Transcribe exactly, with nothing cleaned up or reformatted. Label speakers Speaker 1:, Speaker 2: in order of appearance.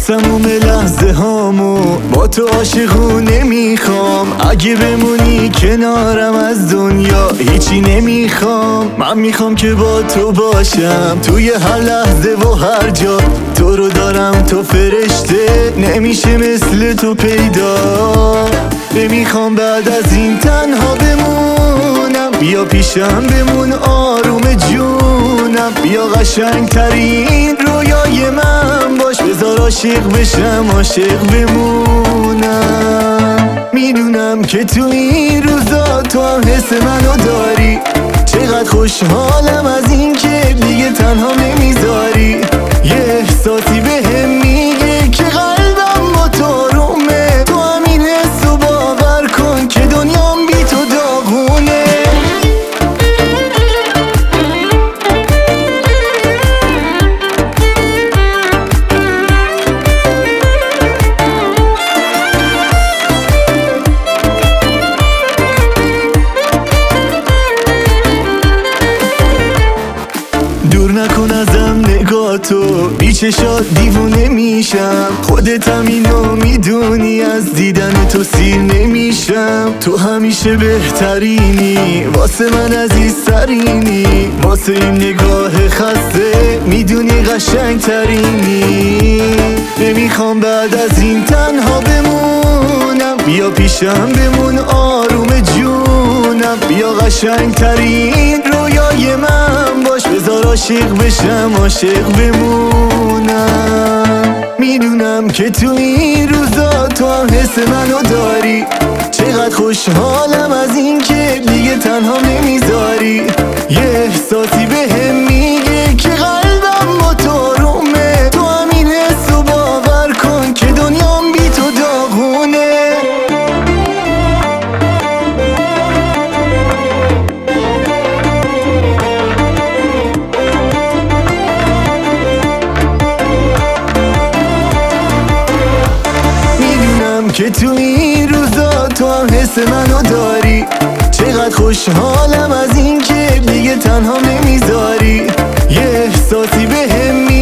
Speaker 1: تموم لحظه هامو با تو عاشقونه میخوام. اگه بمونی کنارم از دنیا هیچی نمیخوام. من میخوام که با تو باشم توی هر لحظه و هر جا. تو رو دارم تو فرشته، نمیشه مثل تو پیدا. نمیخوام بعد از این تنها بمونم، بیا پیشم بمون آروم جونم. بیا قشنگ ترین رویای من باش، بذار عاشق بشم عاشق بمونم. میدونم که تو این روزا تو هم حس منو داری. چقدر خوشحالم از این که دیگه تنها نمیذاری. یه احساسی بهم میگه که قلبم با تو رومه. تو همین حسو باور کن که دنیام بی تو داغونه. دور نکن ازم نگاه تو، بی چشات دیوونه میشم. خودت هم اینو میدونی، از دیدن تو سیر نمیشم. تو همیشه بهترینی، واسه من عزیزترینی. واسه این نگاه خسته میدونی قشنگ ترینی. نمیخوام بعد از این تنها بمونم، بیا پیشم بمون آروم جونم. بیا قشنگ ترین رویای من باش، بذار عاشق بشم عاشق بمونم. میدونم که تو این روزا تو هم حس منو داری. چقدر خوشحالم از این که دیگه تنها نمیذاری. یه احساسی بهم میگه که قلبم با تو رومه. تو همین حسو باور کن که دنیام بی تو داغونه. که تو این روزا تو هم حس منو داری. چقدر خوشحالم از این که دیگه تنها نمیذاری. یه احساسی بهم